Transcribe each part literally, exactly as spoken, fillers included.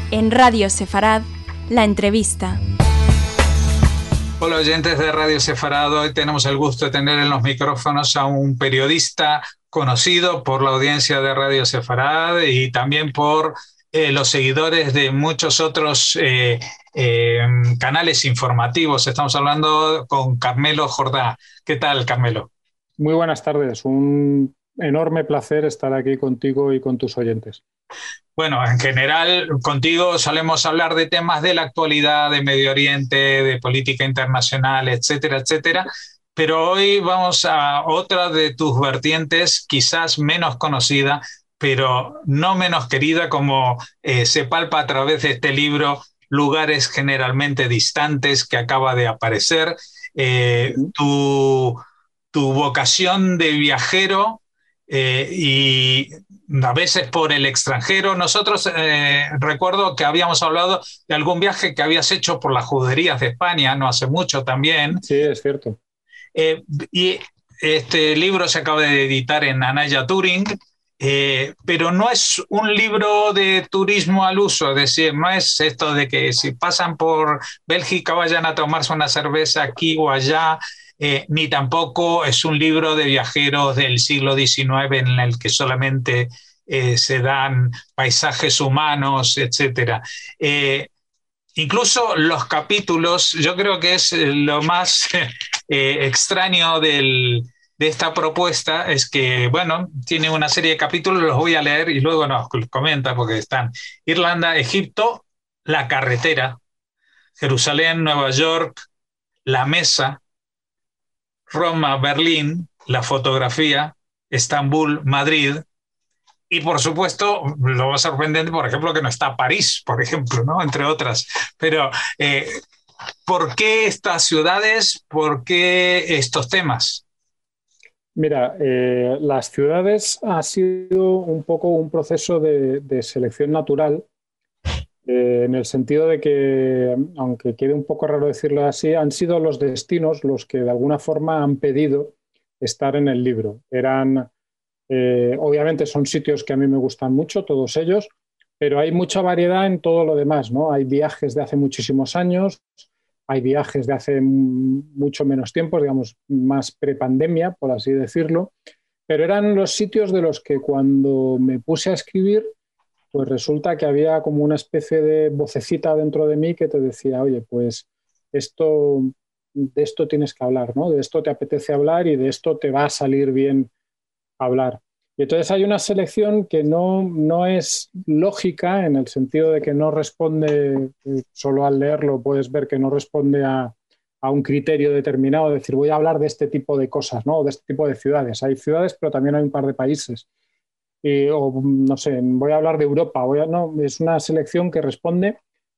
En Radio Sefarad, la entrevista. Hola oyentes de Radio Sefarad, hoy tenemos el gusto de tener en los micrófonos a un periodista conocido por la audiencia de Radio Sefarad y también por eh, los seguidores de muchos otros eh, eh, canales informativos. Estamos hablando con Carmelo Jordá. ¿Qué tal, Carmelo? Muy buenas tardes, un enorme placer estar aquí contigo y con tus oyentes. Bueno, en general, contigo solemos hablar de temas de la actualidad, de Medio Oriente, de política internacional, etcétera, etcétera. Pero hoy vamos a otra de tus vertientes, quizás menos conocida, pero no menos querida, como eh, se palpa a través de este libro, Lugares generalmente distantes, que acaba de aparecer. Eh, uh-huh. tu, tu vocación de viajero eh, y a veces por el extranjero. Nosotros eh, recuerdo que habíamos hablado de algún viaje que habías hecho por las juderías de España, no hace mucho también. Sí, es cierto. Eh, y este libro se acaba de editar en Anaya Touring, eh, pero no es un libro de turismo al uso, es decir, no es esto de que si pasan por Bélgica vayan a tomarse una cerveza aquí o allá. Eh, ni tampoco es un libro de viajeros del siglo diecinueve en el que solamente eh, se dan paisajes humanos, etcétera. Eh, incluso los capítulos, yo creo que es lo más eh, extraño del, de esta propuesta, es que, bueno, tiene una serie de capítulos, los voy a leer y luego nos comenta porque están Irlanda, Egipto, la carretera, Jerusalén, Nueva York, la mesa, Roma, Berlín, la fotografía, Estambul, Madrid, y por supuesto, lo más sorprendente, por ejemplo, que no está París, por ejemplo, ¿no? Entre otras. Pero, eh, ¿por qué estas ciudades? ¿Por qué estos temas? Mira, eh, las ciudades ha sido un poco un proceso de, de selección natural, eh, en el sentido de que, aunque quede un poco raro decirlo así, han sido los destinos los que de alguna forma han pedido estar en el libro. Eran, eh, obviamente son sitios que a mí me gustan mucho, todos ellos, pero hay mucha variedad en todo lo demás, ¿no? Hay viajes de hace muchísimos años, hay viajes de hace mucho menos tiempo, digamos, más prepandemia, por así decirlo, pero eran los sitios de los que cuando me puse a escribir, pues resulta que había como una especie de vocecita dentro de mí que te decía, oye, pues esto, de esto tienes que hablar, ¿no? De esto te apetece hablar y de esto te va a salir bien hablar. Y entonces hay una selección que no, no es lógica, en el sentido de que no responde, solo al leerlo puedes ver que no responde a, a un criterio determinado, es decir, voy a hablar de este tipo de cosas, ¿no? De este tipo de ciudades. Hay ciudades, pero también hay un par de países. Y, o no sé, voy a hablar de Europa. Voy a, no, es una selección que responde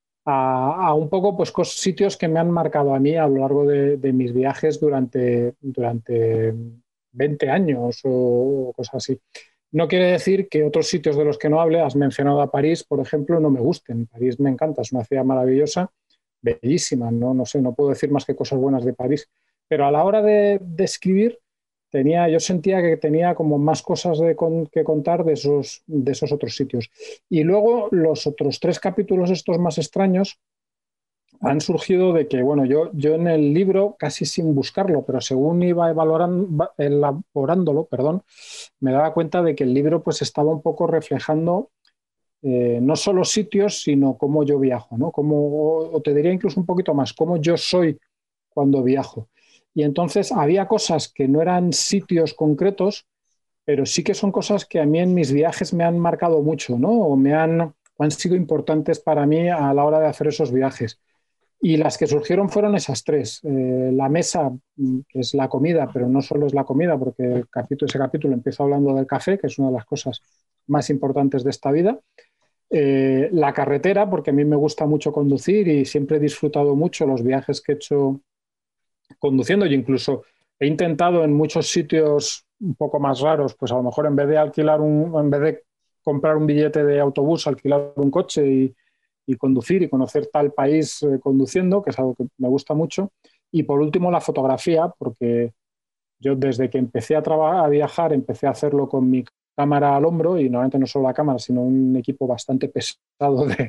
a, a un poco pues, sitios que me han marcado a mí a lo largo de, de mis viajes durante... durante veinte años o cosas así. No quiere decir que otros sitios de los que no hable, has mencionado a París, por ejemplo, no me gusten. París me encanta, es una ciudad maravillosa, bellísima, no, no sé, no puedo decir más que cosas buenas de París. Pero a la hora de, de escribir, tenía, yo sentía que tenía como más cosas de con, que contar de esos, de esos otros sitios. Y luego los otros tres capítulos estos más extraños han surgido de que, bueno, yo, yo en el libro, casi sin buscarlo, pero según iba evaluando, elaborándolo, perdón, me daba cuenta de que el libro pues estaba un poco reflejando eh, no solo sitios, sino cómo yo viajo, ¿no? Cómo, o, o te diría incluso un poquito más, cómo yo soy cuando viajo. Y entonces había cosas que no eran sitios concretos, pero sí que son cosas que a mí en mis viajes me han marcado mucho, ¿no? O me han, han sido importantes para mí a la hora de hacer esos viajes. Y las que surgieron fueron esas tres. Eh, la mesa, que es la comida, pero no solo es la comida, porque el capítulo, ese capítulo empieza hablando del café, que es una de las cosas más importantes de esta vida. Eh, la carretera, porque a mí me gusta mucho conducir y siempre he disfrutado mucho los viajes que he hecho conduciendo, y incluso he intentado en muchos sitios un poco más raros, pues a lo mejor en vez de alquilar un, en vez de comprar un billete de autobús, alquilar un coche y y conducir y conocer tal país eh, conduciendo, que es algo que me gusta mucho. Y por último, la fotografía, porque yo desde que empecé a, trabajar, a viajar, empecé a hacerlo con mi cámara al hombro, y normalmente no solo la cámara, sino un equipo bastante pesado de,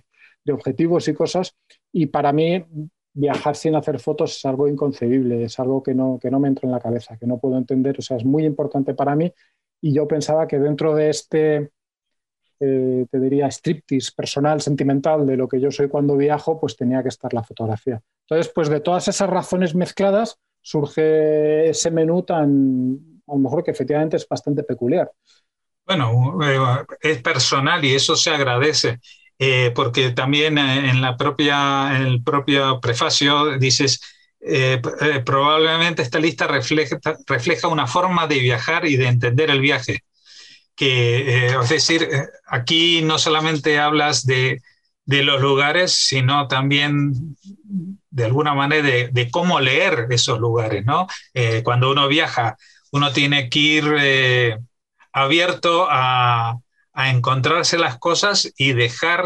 de objetivos y cosas, y para mí viajar sin hacer fotos es algo inconcebible, es algo que no, que no me entra en la cabeza, que no puedo entender, o sea, es muy importante para mí, y yo pensaba que dentro de este, eh, te diría, striptease personal, sentimental de lo que yo soy cuando viajo, pues tenía que estar la fotografía. Entonces, pues de todas esas razones mezcladas surge ese menú tan, a lo mejor que efectivamente es bastante peculiar. Bueno, eh, es personal y eso se agradece, eh, porque también eh, en la propia, en el propio prefacio dices, eh, eh, probablemente esta lista refleja, refleja una forma de viajar y de entender el viaje. Que, eh, es decir, eh, aquí no solamente hablas de, de los lugares, sino también de alguna manera de, de cómo leer esos lugares, ¿no? Eh, cuando uno viaja, uno tiene que ir eh, abierto a, a encontrarse las cosas y dejar,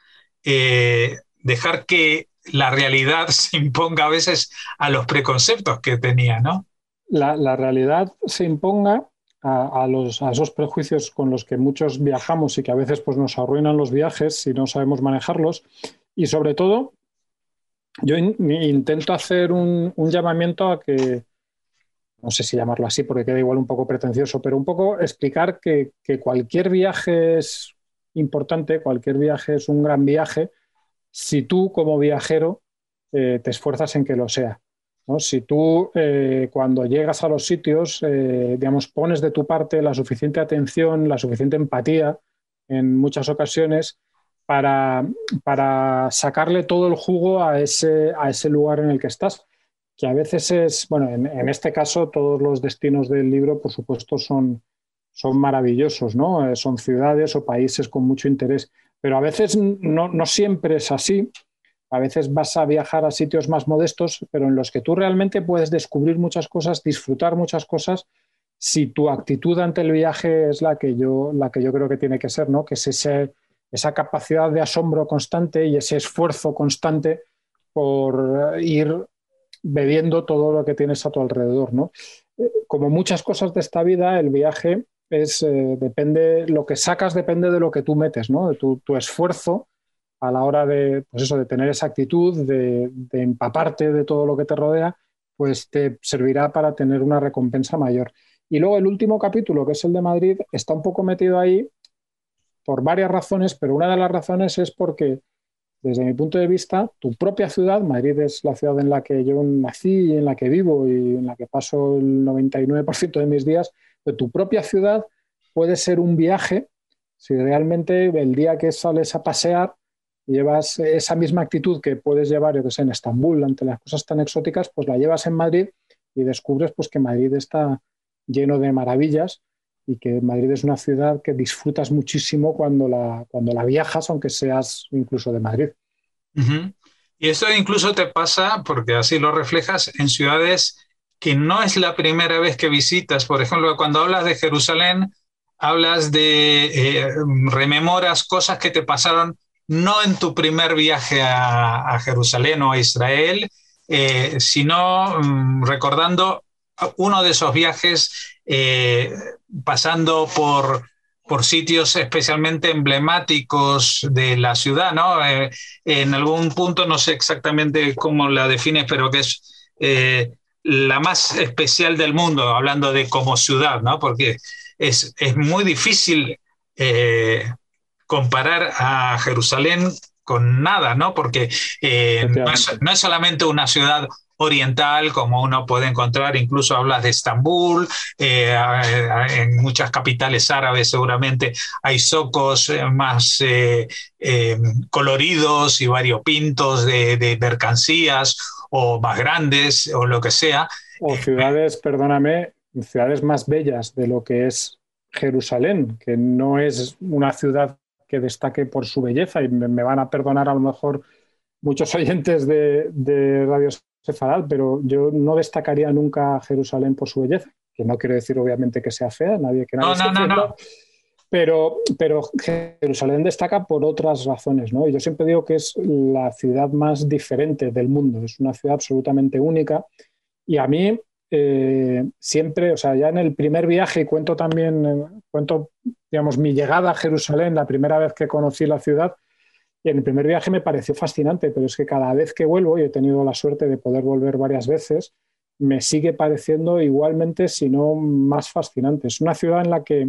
eh, dejar que la realidad se imponga a veces a los preconceptos que tenía, ¿no? La, la realidad se imponga a, a, los, a esos prejuicios con los que muchos viajamos y que a veces pues, nos arruinan los viajes si no sabemos manejarlos. Y sobre todo, yo in, intento hacer un, un llamamiento a que, no sé si llamarlo así porque queda igual un poco pretencioso, pero un poco explicar que, que cualquier viaje es importante, cualquier viaje es un gran viaje, si tú como viajero eh, te esfuerzas en que lo sea, ¿no? Si tú eh, cuando llegas a los sitios, eh, digamos, pones de tu parte la suficiente atención, la suficiente empatía en muchas ocasiones para, para sacarle todo el jugo a ese, a ese lugar en el que estás, que a veces es, bueno, en, en este caso todos los destinos del libro, por supuesto, son, son maravillosos, ¿no? Eh, son ciudades o países con mucho interés, pero a veces no, no siempre es así. A veces vas a viajar a sitios más modestos, pero en los que tú realmente puedes descubrir muchas cosas, disfrutar muchas cosas, si tu actitud ante el viaje es la que yo, la que yo creo que tiene que ser, ¿no? Que es ese, esa capacidad de asombro constante y ese esfuerzo constante por ir bebiendo todo lo que tienes a tu alrededor, ¿no? Como muchas cosas de esta vida, el viaje es, eh, depende, lo que sacas depende de lo que tú metes, ¿no? De tu, tu esfuerzo a la hora de, pues eso, de tener esa actitud, de, de empaparte de todo lo que te rodea, pues te servirá para tener una recompensa mayor. Y luego el último capítulo, que es el de Madrid, está un poco metido ahí por varias razones, pero una de las razones es porque, desde mi punto de vista, tu propia ciudad, Madrid es la ciudad en la que yo nací y en la que vivo y en la que paso el noventa y nueve por ciento de mis días, de tu propia ciudad puede ser un viaje si realmente el día que sales a pasear llevas esa misma actitud que puedes llevar, yo que sé, en Estambul, ante las cosas tan exóticas, pues la llevas en Madrid y descubres pues, que Madrid está lleno de maravillas y que Madrid es una ciudad que disfrutas muchísimo cuando la, cuando la viajas, aunque seas incluso de Madrid. Uh-huh. Y esto incluso te pasa, porque así lo reflejas, en ciudades que no es la primera vez que visitas. Por ejemplo, cuando hablas de Jerusalén, hablas de, eh, rememoras cosas que te pasaron no en tu primer viaje a, a Jerusalén o a Israel, eh, sino um, recordando uno de esos viajes, eh, pasando por, por sitios especialmente emblemáticos de la ciudad, ¿no? Eh, en algún punto, no sé exactamente cómo la defines, pero que es eh, la más especial del mundo, hablando de como ciudad, ¿no? Porque es, es muy difícil eh, comparar a Jerusalén con nada, ¿no? Porque eh, no, es, no es solamente una ciudad oriental, como uno puede encontrar, incluso hablas de Estambul, eh, en muchas capitales árabes seguramente hay zocos más eh, eh, coloridos y variopintos de, de mercancías o más grandes o lo que sea. O ciudades, perdóname, ciudades más bellas de lo que es Jerusalén, que no es una ciudad que destaque por su belleza, y me van a perdonar a lo mejor muchos oyentes de, de Radio Sefarad, pero yo no destacaría nunca a Jerusalén por su belleza, que no quiero decir obviamente que sea fea, nadie que nadie no, se no, no, no. Pero, pero Jerusalén destaca por otras razones, ¿no? Y yo siempre digo que es la ciudad más diferente del mundo, es una ciudad absolutamente única, y a mí eh, siempre, o sea, ya en el primer viaje, cuento también, cuento, digamos, mi llegada a Jerusalén, la primera vez que conocí la ciudad, Y en el primer viaje me pareció fascinante, pero es que cada vez que vuelvo, y he tenido la suerte de poder volver varias veces, me sigue pareciendo igualmente, si no más fascinante. Es una ciudad en la que,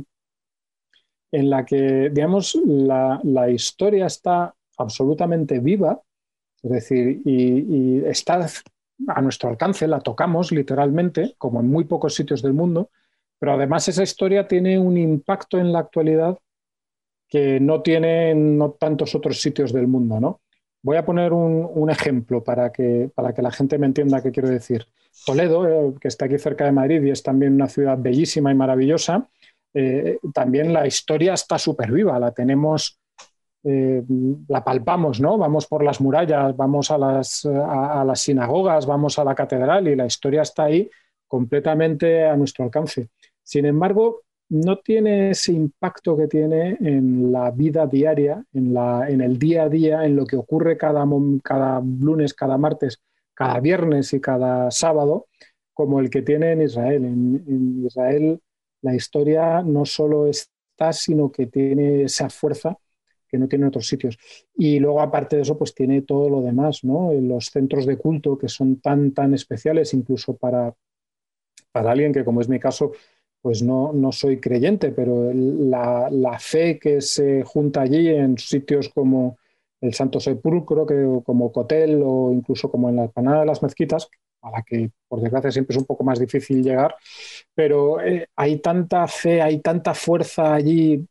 en la que digamos, la, la historia está absolutamente viva, es decir, y, y está a nuestro alcance, la tocamos literalmente, como en muy pocos sitios del mundo, pero además esa historia tiene un impacto en la actualidad que no tienen no tantos otros sitios del mundo, ¿no? Voy a poner un, un ejemplo para que, para que la gente me entienda qué quiero decir. Toledo, eh, que está aquí cerca de Madrid y es también una ciudad bellísima y maravillosa, eh, también la historia está súper viva, la tenemos, eh, la palpamos, ¿no? Vamos por las murallas, vamos a las, a, a las sinagogas, vamos a la catedral y la historia está ahí completamente a nuestro alcance. Sin embargo, no tiene ese impacto que tiene en la vida diaria, en, la, en el día a día, en lo que ocurre cada, cada lunes, cada martes, cada viernes y cada sábado, como el que tiene en Israel. En, en Israel la historia no solo está, sino que tiene esa fuerza que no tiene en otros sitios. Y luego, aparte de eso, pues tiene todo lo demás, ¿no? Los centros de culto que son tan, tan especiales, incluso para, para alguien que, como es mi caso, pues no, no soy creyente, pero la, la fe que se junta allí en sitios como el Santo Sepulcro, que, como Kotel o incluso como en la Explanada de las Mezquitas, a la que por desgracia siempre es un poco más difícil llegar, pero eh, hay tanta fe, hay tanta fuerza allí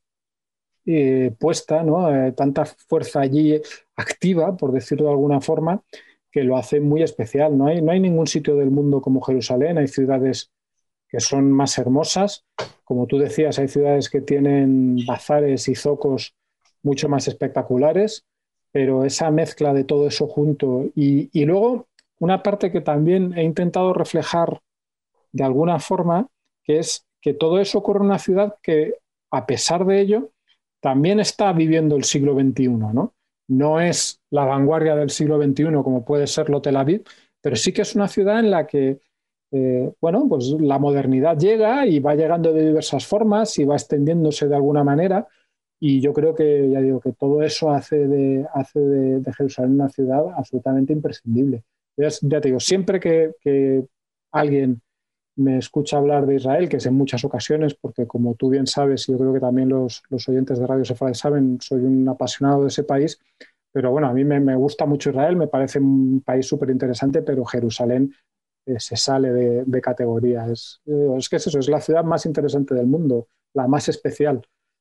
eh, puesta, ¿no? Eh, tanta fuerza allí activa, por decirlo de alguna forma, que lo hace muy especial. No hay, no hay ningún sitio del mundo como Jerusalén, hay ciudades que son más hermosas. Como tú decías, hay ciudades que tienen bazares y zocos mucho más espectaculares, pero esa mezcla de todo eso junto y, y luego una parte que también he intentado reflejar de alguna forma, que es que todo eso ocurre en una ciudad que, a pesar de ello, también está viviendo el siglo veintiuno, ¿no? No es la vanguardia del siglo veintiuno como puede serlo Tel Aviv, pero sí que es una ciudad en la que Eh, bueno, pues la modernidad llega y va llegando de diversas formas y va extendiéndose de alguna manera y yo creo que, ya digo, que todo eso hace de, hace de, de Jerusalén una ciudad absolutamente imprescindible. Ya, ya te digo, siempre que, que alguien me escucha hablar de Israel, que es en muchas ocasiones, porque como tú bien sabes, y yo creo que también los, los oyentes de Radio Sefardí saben, soy un apasionado de ese país, pero bueno, a mí me, me gusta mucho Israel, me parece un país súper interesante, pero Jerusalén Eh, se sale de, de categoría. Es, eh, es que es eso, es la ciudad más interesante del mundo, la más especial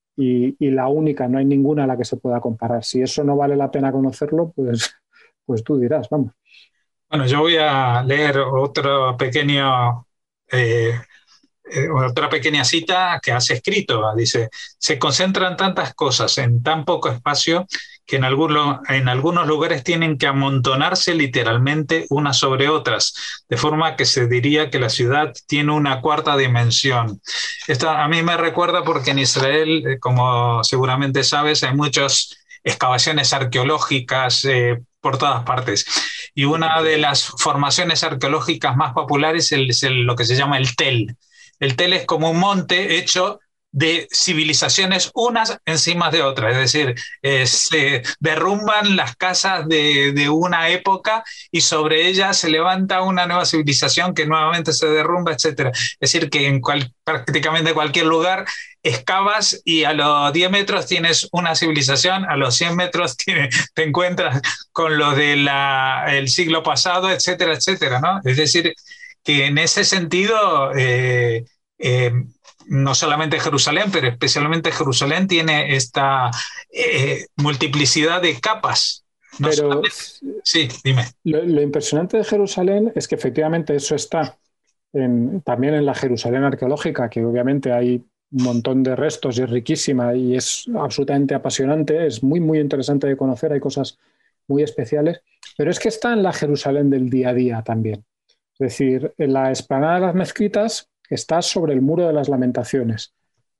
y, y la única, no hay ninguna a la que se pueda comparar. Si eso no vale la pena conocerlo, pues, pues tú dirás, vamos. Bueno, yo voy a leer otro pequeño, eh, eh, otra pequeña cita que has escrito. Dice, se concentran tantas cosas en tan poco espacio que en, alguno, en algunos lugares tienen que amontonarse literalmente unas sobre otras, de forma que se diría que la ciudad tiene una cuarta dimensión. Esto a mí me recuerda porque en Israel, como seguramente sabes, hay muchas excavaciones arqueológicas eh, por todas partes. Y una de las formaciones arqueológicas más populares es el, lo que se llama el Tel. El Tel es como un monte hecho de civilizaciones unas encima de otras, es decir, eh, se derrumban las casas de, de una época y sobre ellas se levanta una nueva civilización que nuevamente se derrumba, etcétera. Es decir, que en cual, prácticamente cualquier lugar excavas y a los diez metros tienes una civilización, a los cien metros tiene, te encuentras con lo del siglo pasado, etcétera, etcétera, ¿no? Es decir, que en ese sentido... Eh, eh, no solamente Jerusalén, pero especialmente Jerusalén tiene esta eh, multiplicidad de capas. No pero solamente... Sí, dime. Lo, lo impresionante de Jerusalén es que efectivamente eso está en, también en la Jerusalén arqueológica, que obviamente hay un montón de restos y es riquísima y es absolutamente apasionante, es muy, muy interesante de conocer, hay cosas muy especiales, pero es que está en la Jerusalén del día a día también. Es decir, en la Explanada de las Mezquitas está sobre el Muro de las Lamentaciones.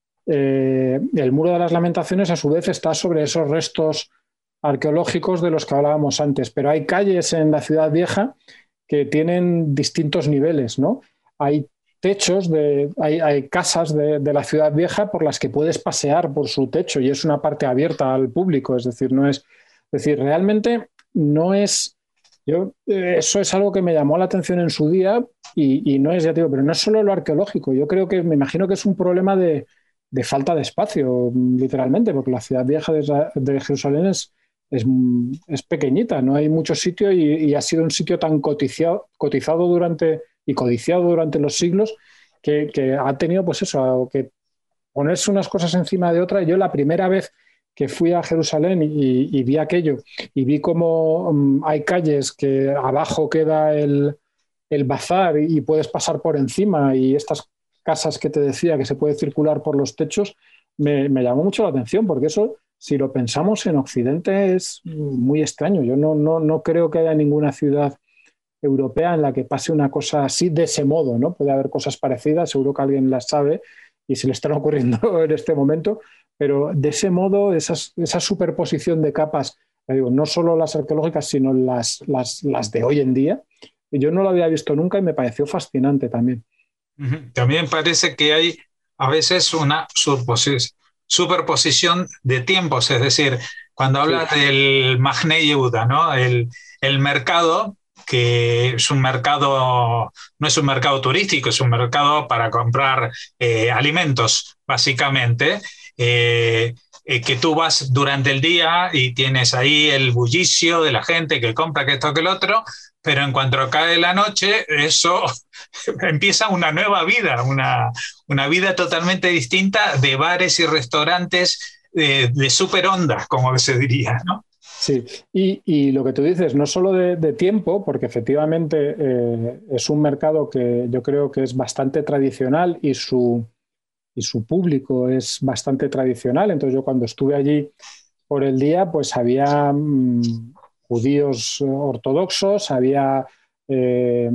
Eh, el Muro de las Lamentaciones, a su vez, está sobre esos restos arqueológicos de los que hablábamos antes, pero hay calles en la Ciudad Vieja que tienen distintos niveles, ¿no? Hay techos, de, hay, hay casas de, de la Ciudad Vieja por las que puedes pasear por su techo y es una parte abierta al público, es decir, no es Es decir, realmente no es... Yo, eh, eso es algo que me llamó la atención en su día y, y no es, ya te digo, pero no es solo lo arqueológico. Yo creo que, me imagino que es un problema de, de falta de espacio, literalmente, porque la ciudad vieja de, de Jerusalén es, es, es pequeñita, no hay mucho sitio y, y ha sido un sitio tan cotizado, cotizado durante y codiciado durante los siglos que, que ha tenido, pues eso, que ponerse unas cosas encima de otras. Yo la primera vez que fui a Jerusalén y, y vi aquello y vi cómo um, hay calles que abajo queda el, el bazar y puedes pasar por encima y estas casas que te decía que se puede circular por los techos, me, me llamó mucho la atención porque eso, si lo pensamos en Occidente, es muy extraño. Yo no, no, no creo que haya ninguna ciudad europea en la que pase una cosa así de ese modo, ¿no? Puede haber cosas parecidas, seguro que alguien las sabe y se le están ocurriendo en este momento, pero de ese modo, esas, esa superposición de capas, digo, no solo las arqueológicas, sino las, las, las de hoy en día, yo no lo había visto nunca y me pareció fascinante también. También parece que hay a veces una superposición de tiempos, es decir, cuando hablas sí. del Mahne Yehuda, ¿no? el, el mercado, que es un mercado, no es un mercado turístico, es un mercado para comprar eh, alimentos, básicamente, eh, eh, que tú vas durante el día y tienes ahí el bullicio de la gente que compra que esto que el otro, pero en cuanto cae la noche, eso empieza una nueva vida, una, una vida totalmente distinta de bares y restaurantes de, de super onda, como se diría, ¿no? Sí, y, y lo que tú dices, no solo de, de tiempo, porque efectivamente eh, es un mercado que yo creo que es bastante tradicional y su, y su público es bastante tradicional. Entonces yo cuando estuve allí por el día, pues había mmm, judíos ortodoxos, había, eh,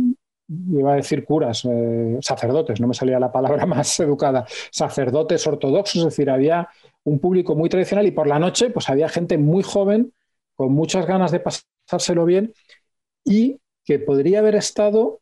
iba a decir curas, eh, sacerdotes, no me salía la palabra más educada, sacerdotes ortodoxos, es decir, había un público muy tradicional y por la noche pues había gente muy joven con muchas ganas de pasárselo bien y que podría haber estado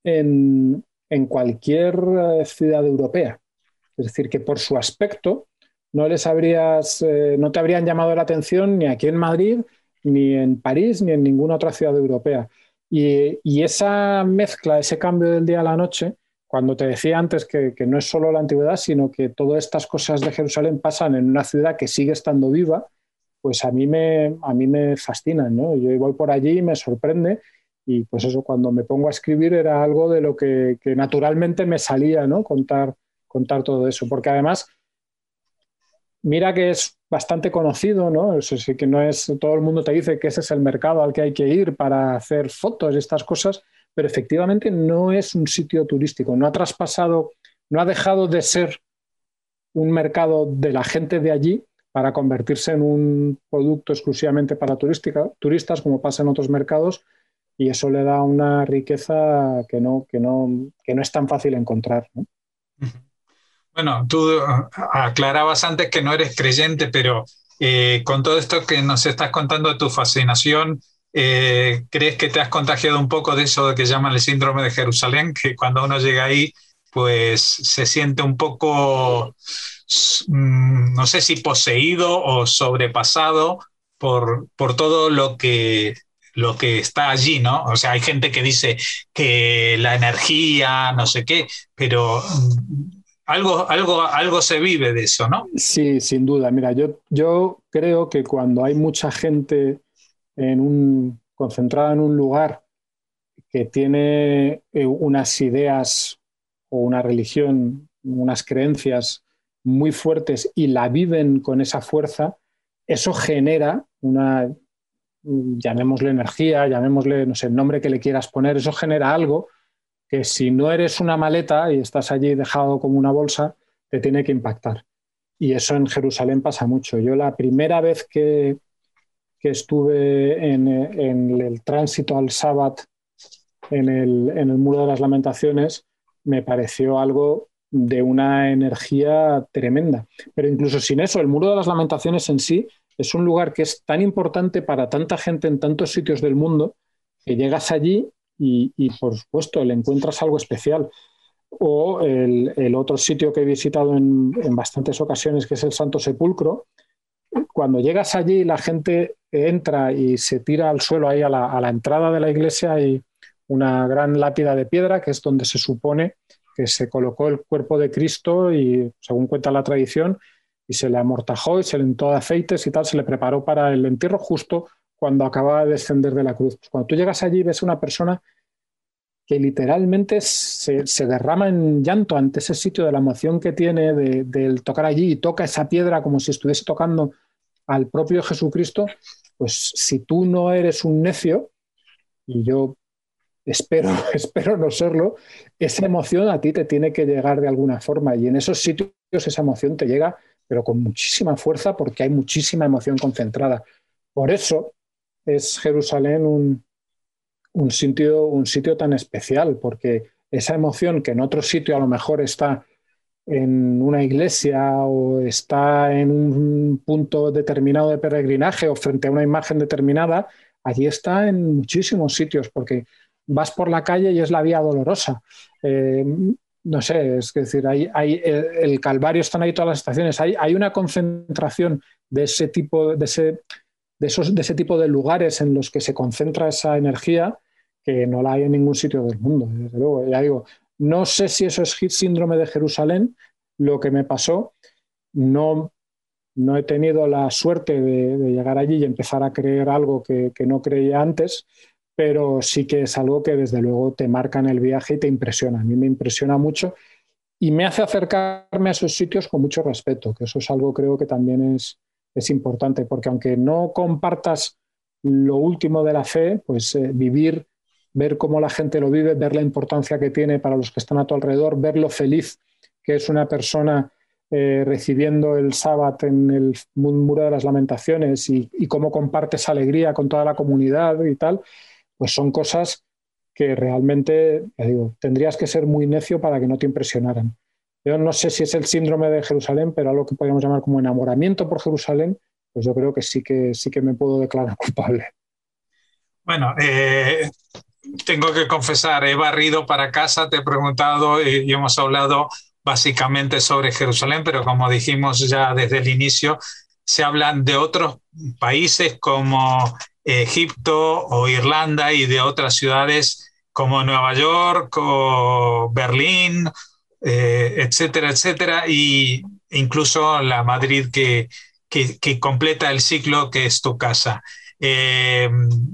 en, en cualquier ciudad europea. Es decir, que por su aspecto no les habrías, eh, no te habrían llamado la atención ni aquí en Madrid, ni en París, ni en ninguna otra ciudad europea. Y, y esa mezcla, ese cambio del día a la noche, cuando te decía antes que, que no es solo la antigüedad, sino que todas estas cosas de Jerusalén pasan en una ciudad que sigue estando viva, pues a mí me, a mí me fascinan, ¿no? Yo voy por allí y me sorprende y pues eso, cuando me pongo a escribir era algo de lo que, que naturalmente me salía, ¿no? Contar, contar todo eso, porque además mira que es bastante conocido, ¿no? Eso sí que no es, todo el mundo te dice que ese es el mercado al que hay que ir para hacer fotos y estas cosas, pero efectivamente no es un sitio turístico, no ha traspasado, no ha dejado de ser un mercado de la gente de allí para convertirse en un producto exclusivamente para turística, turistas, como pasa en otros mercados, y eso le da una riqueza que no, que no, que no es tan fácil encontrar, ¿no? Bueno, tú aclarabas antes que no eres creyente, pero eh, con todo esto que nos estás contando de tu fascinación, eh, ¿crees que te has contagiado un poco de eso que llaman el síndrome de Jerusalén? Que cuando uno llega ahí, pues se siente un poco, mmm, no sé si poseído o sobrepasado por, por todo lo que, lo que está allí, ¿no? O sea, hay gente que dice que la energía, no sé qué, pero... Algo, algo, algo se vive de eso, ¿no? Sí, sin duda. Mira, yo, yo creo que cuando hay mucha gente en un, concentrada en un lugar que tiene unas ideas o una religión, unas creencias muy fuertes y la viven con esa fuerza, eso genera una, llamémosle energía, llamémosle, no sé, el nombre que le quieras poner, eso genera algo que si no eres una maleta y estás allí dejado como una bolsa, te tiene que impactar. Y eso en Jerusalén pasa mucho. Yo la primera vez que, que estuve en, en el tránsito al Sabbat en el, en el Muro de las Lamentaciones, me pareció algo de una energía tremenda. Pero incluso sin eso, el Muro de las Lamentaciones en sí es un lugar que es tan importante para tanta gente en tantos sitios del mundo que llegas allí Y, y, por supuesto, le encuentras algo especial. O el, el otro sitio que he visitado en, en bastantes ocasiones, que es el Santo Sepulcro, cuando llegas allí la gente entra y se tira al suelo ahí a la, a la entrada de la iglesia, hay una gran lápida de piedra que es donde se supone que se colocó el cuerpo de Cristo y, según cuenta la tradición, y se le amortajó y se le untó de aceites y tal, se le preparó para el entierro justo cuando acababa de descender de la cruz. Pues cuando tú llegas allí ves a una persona que literalmente se, se derrama en llanto ante ese sitio, de la emoción que tiene de, de tocar allí, y toca esa piedra como si estuviese tocando al propio Jesucristo. Pues si tú no eres un necio, y yo espero, espero no serlo, esa emoción a ti te tiene que llegar de alguna forma, y en esos sitios esa emoción te llega, pero con muchísima fuerza, porque hay muchísima emoción concentrada. Por eso es Jerusalén un, un, sitio, un sitio tan especial, porque esa emoción que en otro sitio a lo mejor está en una iglesia o está en un punto determinado de peregrinaje o frente a una imagen determinada, allí está en muchísimos sitios, porque vas por la calle y es la Vía Dolorosa. Eh, no sé, es decir, hay, hay, el, el Calvario, están ahí todas las estaciones. Hay, hay una concentración de ese tipo de, ese, de, esos, de ese tipo de lugares en los que se concentra esa energía que no la hay en ningún sitio del mundo. Desde luego, ya digo, no sé si eso es síndrome de Jerusalén, lo que me pasó. No, no he tenido la suerte de, de llegar allí y empezar a creer algo que, que no creía antes, pero sí que es algo que desde luego te marca en el viaje y te impresiona. A mí me impresiona mucho y me hace acercarme a esos sitios con mucho respeto, que eso es algo, creo que también es, es importante, porque aunque no compartas lo último de la fe, pues eh, vivir, ver cómo la gente lo vive, ver la importancia que tiene para los que están a tu alrededor, ver lo feliz que es una persona eh, recibiendo el sábado en el Muro de las Lamentaciones y, y cómo comparte esa alegría con toda la comunidad y tal, pues son cosas que realmente, ya digo, tendrías que ser muy necio para que no te impresionaran. Yo no sé si es el síndrome de Jerusalén, pero algo que podríamos llamar como enamoramiento por Jerusalén, pues yo creo que sí que, sí que me puedo declarar culpable. Bueno, eh, tengo que confesar, he barrido para casa, te he preguntado y, y hemos hablado básicamente sobre Jerusalén, pero como dijimos ya desde el inicio, se hablan de otros países como Egipto o Irlanda y de otras ciudades como Nueva York o Berlín, eh, etcétera, etcétera, y incluso la Madrid que, que, que completa el ciclo que es tu casa. Eh,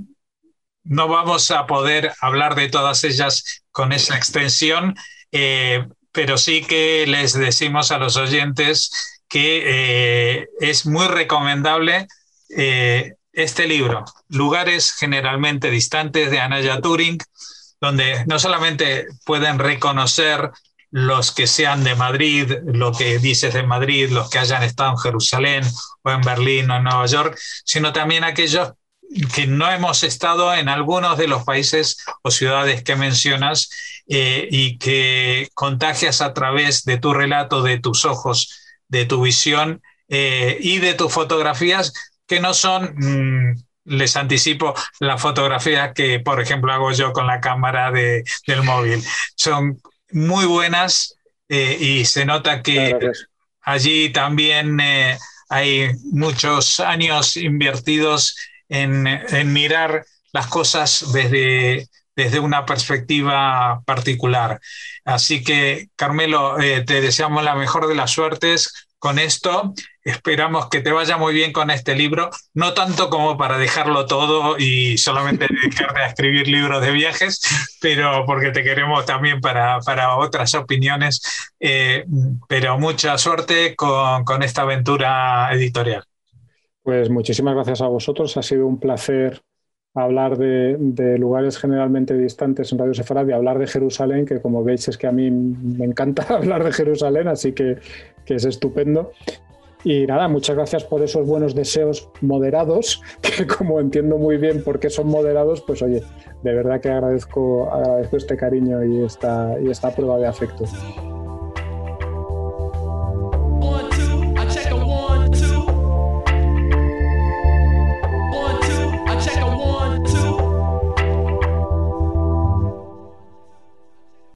no vamos a poder hablar de todas ellas con esa extensión, eh, pero sí que les decimos a los oyentes que eh, es muy recomendable eh, este libro, Lugares generalmente distantes, de Anaya Turing, donde no solamente pueden reconocer los que sean de Madrid, lo que dices de Madrid, los que hayan estado en Jerusalén o en Berlín o en Nueva York, sino también aquellos que no hemos estado en algunos de los países o ciudades que mencionas eh, y que contagias a través de tu relato, de tus ojos, de tu visión eh, y de tus fotografías, que no son, mmm, les anticipo, las fotografías que, por ejemplo, hago yo con la cámara de, del móvil. Son muy buenas eh, y se nota que Gracias. Allí también eh, hay muchos años invertidos en, en mirar las cosas desde, desde una perspectiva particular. Así que, Carmelo, eh, te deseamos la mejor de las suertes con esto. Esperamos que te vaya muy bien con este libro, no tanto como para dejarlo todo y solamente dedicarte a escribir libros de viajes, pero porque te queremos también para, para otras opiniones, eh, pero mucha suerte con, con esta aventura editorial. Pues muchísimas gracias a vosotros, ha sido un placer hablar de, de lugares generalmente distantes en Radio Sefarad y hablar de Jerusalén, que como veis es que a mí me encanta hablar de Jerusalén, así que, que es estupendo. Y nada, muchas gracias por esos buenos deseos moderados, que como entiendo muy bien por qué son moderados, pues oye, de verdad que agradezco, agradezco este cariño y esta, y esta prueba de afecto.